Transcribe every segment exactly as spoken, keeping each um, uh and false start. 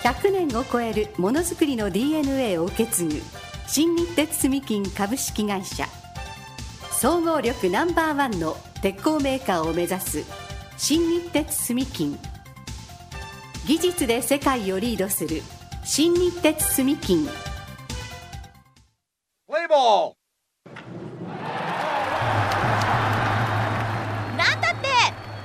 ひゃくねんを超えるものづくりの ディーエヌエー を受け継ぐ新日鉄住金株式会社、総合力ナンバーワンの鉄鋼メーカーを目指す新日鉄住金、技術で世界をリードする新日鉄住金。 プレイボール。 なんだって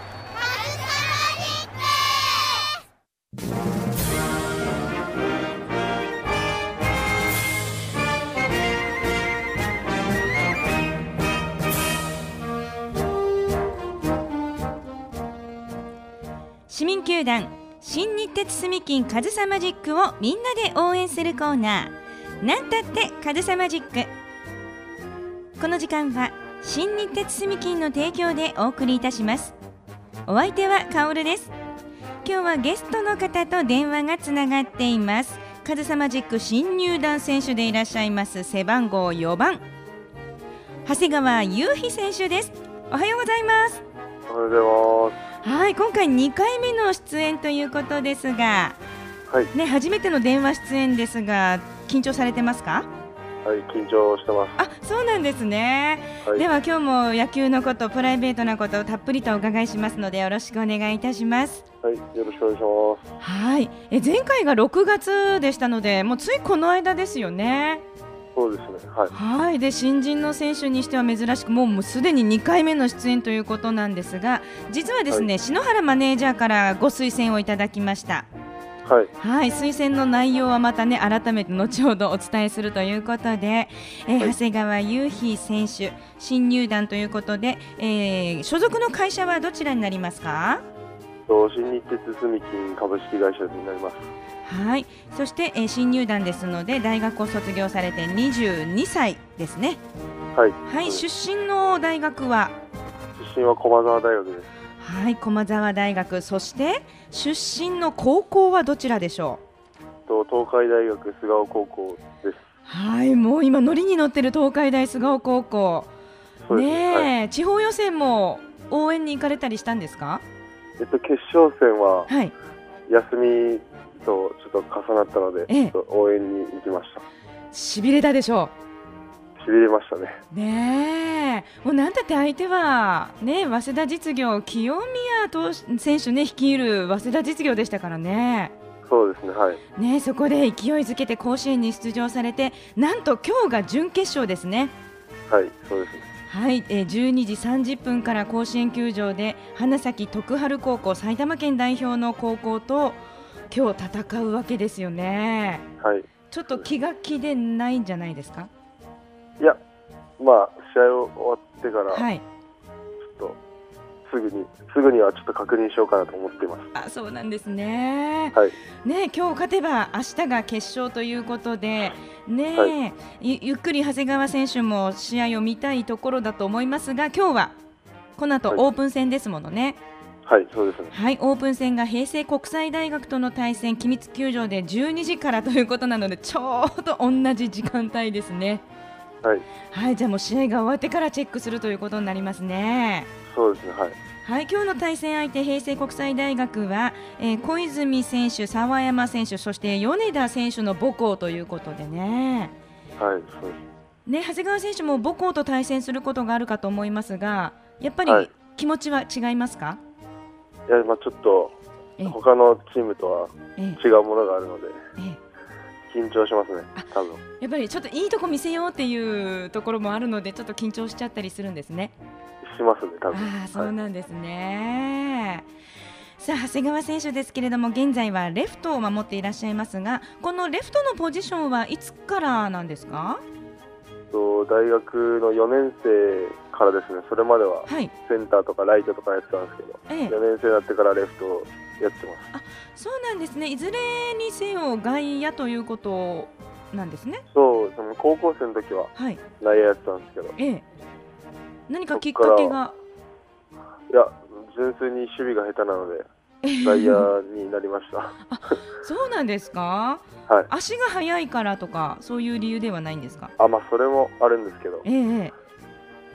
市民球団新日鉄住金カズサマジックをみんなで応援するコーナー、なんたってカズサマジック。この時間は新日鉄住金の提供でお送りいたします。お相手はカオルです。今日はゲストの方と電話がつながっています。カズサマジック新入団選手でいらっしゃいます背番号よばん、長谷川優飛選手です。おはようございます。 おはようございます。 はい、今回にかいめの出演ということですが、 はいね、初めての電話出演ですが緊張されてますか？ はい、緊張してます。 あ、そうなんですね、 はい、 では今日も野球のこと、プライベートなことをたっぷりとお伺いしますのでよろしくお願いいたします。 はい、よろしくお願いします。 はい、え前回がろくがつでしたのでもうついこの間ですよね。 そうですね、はい、 はい、で新人の選手にしては珍しくもう、もうすでににかいめの出演ということなんですが、実はですね、はい、篠原マネージャーからご推薦をいただきました。 はい、 はい、推薦の内容はまたね改めて後ほどお伝えするということで、えーはい、長谷川優飛選手新入団ということで、えー、所属の会社はどちらになりますか？ 新日鉄住金株式会社になります。 はい、そして、えー、新入団ですので大学を卒業されてにじゅうにさいですね。 はい、 はい、出身の大学は出身は駒澤大学です。 はい、駒澤大学、そして出身の高校はどちらでしょう？と東海大学菅生高校です。 はい、もう今ノリに乗ってる東海大菅生高校そうですね、 ね、 はい、 地方予選も応援に行かれたりしたんですか？ えっと、決勝戦は休みとちょっと重なったので、 ええ、 ちょっと応援に行きました。 しびれたでしょう？しびれましたね。 ねえ、もうなんだって相手は、ね、早稲田実業清宮投手選手、ね、率いる早稲田実業でしたからね。 そうですね、はい、 ね、そこで勢いづけて甲子園に出場されて、なんと今日が準決勝ですね。 はい、そうですね。 はい、えー、じゅうにじさんじゅっぷんから甲子園球場で花咲徳栄高校、埼玉県代表の高校と今日戦うわけですよね。 はい、 ちょっと気が気でないんじゃないですか？ いや、まあ試合終わってから、 はい、 ちょっとすぐにすぐにはちょっと確認しようかなと思っています。 あ、そうなんですね。 はい、 ね、今日勝てば明日が決勝ということで、ね、はい、ゆ, ゆっくり長谷川選手も試合を見たいところだと思いますが、今日はこの後オープン戦ですものね。 はい、はい、そうですね。 はい、オープン戦が平成国際大学との対戦、君津球場でじゅうにじからということなのでちょうど同じ時間帯ですね。 はい、 はい、じゃあもう試合が終わってからチェックするということになりますね。 そうですね、はい、 はい、今日の対戦相手平成国際大学は、えー、小泉選手、澤山選手、そして米田選手の母校ということでね。 はい、そうですね、長谷川選手も母校と対戦することがあるかと思いますが、やっぱり気持ちは違いますか？ いや、まあ、ちょっと他のチームとは違うものがあるので、えええ、緊張しますね。多分やっぱりちょっといいとこ見せようっていうところもあるのでちょっと緊張しちゃったりするんですね。 しますね、多分。 あ、そうなんですね。はい、さあ長谷川選手ですけれども現在はレフトを守っていらっしゃいますが、このレフトのポジションはいつからなんですか？ と大学のよねん生からですね。それまではセンターとかライトとかやってたんですけど、はい、よねん生になってからレフトをやってます。 あ、そうなんですね。いずれにせよ外野ということなんですね。 そう、その高校生の時は内野やってたんですけど、はい、 ええ、何かきっかけが？ いや、純粋に守備が下手なので外野になりましたあ、そうなんですか？はい、足が速いからとかそういう理由ではないんですか？ あ、まあ、それもあるんですけど、 ええ、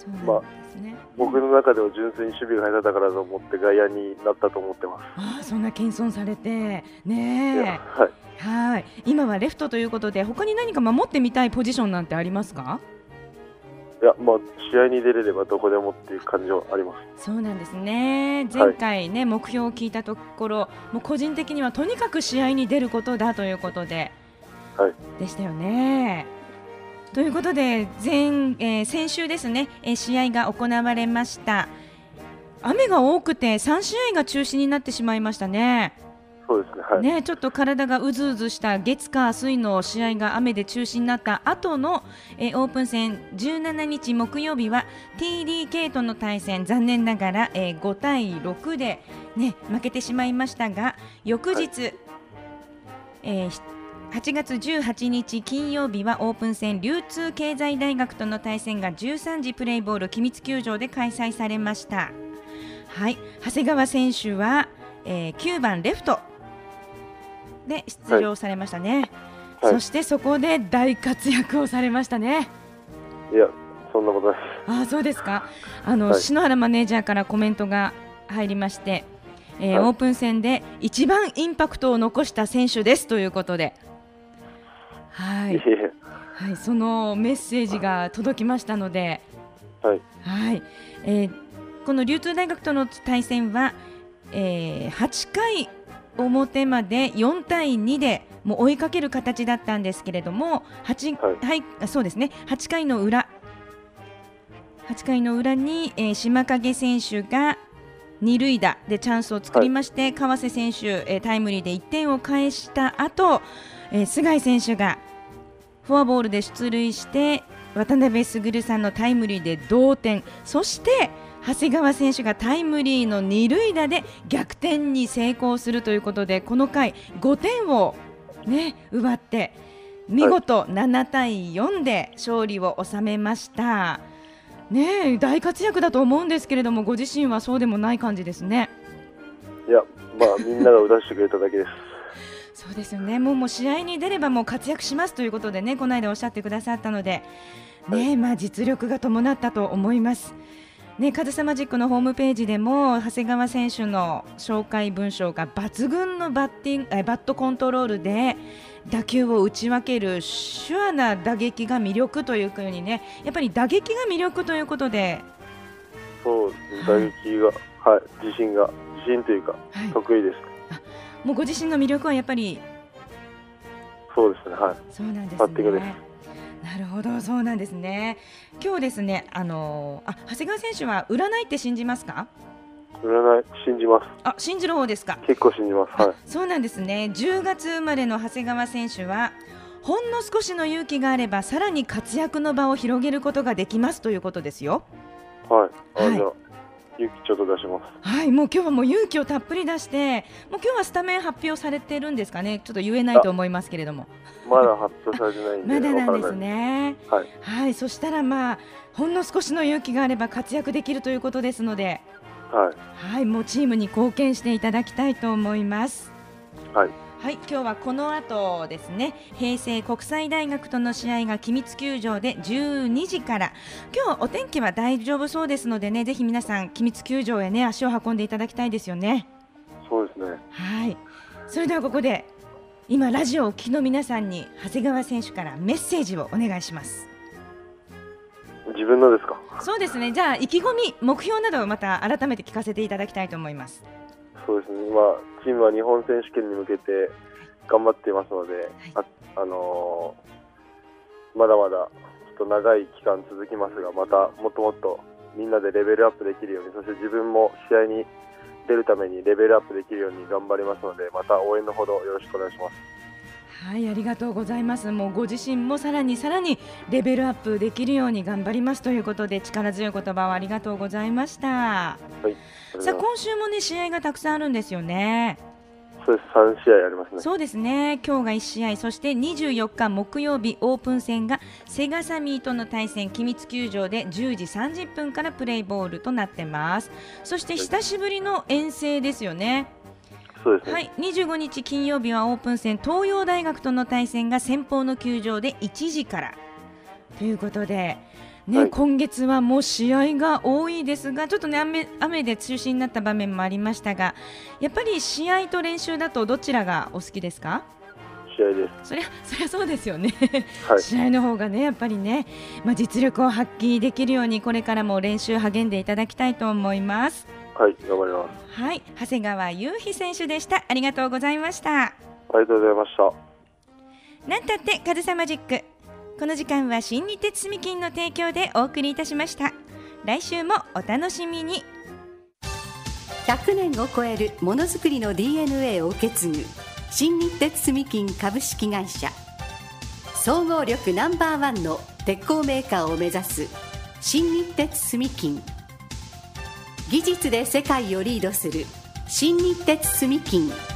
まあ、僕の中では純粋に守備が下手だからと思って外野になったと思ってます。 ああ、そんな謙遜されてね。 はい、 はい、今はレフトということで他に何か守ってみたいポジションなんてありますか？ いや、まあ、試合に出れればどこでもっていう感じはあります。 そうなんですね。前回ね、はい、目標を聞いたところもう個人的にはとにかく試合に出ることだということで、 はい、 でしたよね。ということで前、えー、先週ですね、えー、試合が行われました。雨が多くてさん試合が中止になってしまいましたね。 そうですね、はい、 ね、ちょっと体がうずうずした月火水の試合が雨で中止になった後の、えー、オープン戦じゅうしちにち木曜日は ティーディーケー との対戦、残念ながら、えー、ごたいろくで、ね、負けてしまいましたが、翌日、はい、えーはちがつじゅうはちにち金曜日はオープン戦流通経済大学との対戦がじゅうさんじプレイボール君津球場で開催されました。はい、長谷川選手は、えー、きゅうばんレフトで出場されましたね、はい、そしてそこで大活躍をされましたね。 いや、そんなことないです。 あ、そうですか。あの、 はい、 篠原マネージャーからコメントが入りまして、えーはい、オープン戦で一番インパクトを残した選手ですということで、はい、はい、そのメッセージが届きましたので、 はいはい、えー、この流通大学との対戦は、えー、はちかい表までよんたいにでもう追いかける形だったんですけれども、 8,、はいはい、そうですね、はちかいの裏はちかいの裏に、えー、島影選手が二塁打でチャンスを作りまして、はい、川瀬選手、えー、タイムリーでいってんを返した後、えー、菅井選手がフォアボールで出塁して渡辺卓さんのタイムリーで同点、そして長谷川選手がタイムリーの二塁打で逆転に成功するということで、この回ごてんを、ね、奪って見事ななたいよんで勝利を収めました、ね、大活躍だと思うんですけれども、ご自身はそうでもない感じですね。 いや、まあ、みんなが打たせてくれただけですそうですよね。もう、もう試合に出ればもう活躍しますということでね、この間おっしゃってくださったので、ね、はい、まあ、実力が伴ったと思います。ね、カズサマジックのホームページでも長谷川選手の紹介文章が抜群のバッティング、えバットコントロールで打球を打ち分けるシュアな打撃が魅力というふうにね、やっぱり打撃が魅力ということで、 そうですね、打撃が、はい、自信が自信というか、はい、得意です。 あ、もうご自身の魅力はやっぱりそうですね、はい、 そうなんですね、 バッティングです。 なるほど、そうなんですね。今日ですね、あのー、あ長谷川選手は占いって信じますか？ 占い信じます。 あ、信じる方ですか？ 結構信じます、はい、 そうなんですね。じゅうがつ生まれの長谷川選手はほんの少しの勇気があればさらに活躍の場を広げることができますということですよ。 はい、あ、 はい、 じゃあ勇気ちょっと出します。 はい、もう今日はもう勇気をたっぷり出して、もう今日はスタメン発表されてるんですかね。ちょっと言えないと思いますけれども。 まだ発表されてないんでまだなんですね。 はい、 はい、そしたらまあほんの少しの勇気があれば活躍できるということですので、 はい、 はい、もうチームに貢献していただきたいと思います。 はい。 はい、今日はこの後ですね、平成国際大学との試合が君津球場でじゅうにじから、今日お天気は大丈夫そうですのでね、ぜひ皆さん君津球場へね足を運んでいただきたいですよね。 そうですね。 はい、それではここで今ラジオをお聞きの皆さんに長谷川選手からメッセージをお願いします。 自分のですか？ そうですね。じゃあ意気込み、目標などをまた改めて聞かせていただきたいと思います。 そうですね、今チームは日本選手権に向けて頑張っていますので、はい、あ、あのー、まだまだちょっと長い期間続きますが、またもっともっとみんなでレベルアップできるように、そして自分も試合に出るためにレベルアップできるように頑張りますので、また応援のほどよろしくお願いします。 はい、ありがとうございます。もうご自身もさらにさらにレベルアップできるように頑張りますということで、力強い言葉をありがとうございました。はい、さあ今週もね試合がたくさんあるんですよね。 そうです、さんしあいありますね。 そうですね、今日がいち試合、そしてにじゅうよっか木曜日オープン戦がセガサミーとの対戦、君津球場でじゅうじさんじゅっぷんからプレイボールとなってます。そして久しぶりの遠征ですよね。 そうですね、 はい、にじゅうごにち金曜日はオープン戦、東洋大学との対戦が先方の球場でいちじからということで、 ね、 はい、 今月はもう試合が多いですが、ちょっとね 雨, 雨で中止になった場面もありましたが、やっぱり試合と練習だとどちらがお好きですか？ 試合です。 そりゃ、そりゃそうですよね、 はい、 試合の方がねやっぱりね、まあ、実力を発揮できるようにこれからも練習励んでいただきたいと思います。 はい、頑張ります。 はい、長谷川雄飛選手でした。ありがとうございました。 ありがとうございました。 なんたってカズサマジック、この時間は新日鉄住金の提供でお送りいたしました。来週もお楽しみに。 ひゃくねんを超えるものづくりの ディーエヌエー を受け継ぐ新日鉄住金株式会社、総合力ナンバーワンの鉄鋼メーカーを目指す新日鉄住金、技術で世界をリードする新日鉄住金。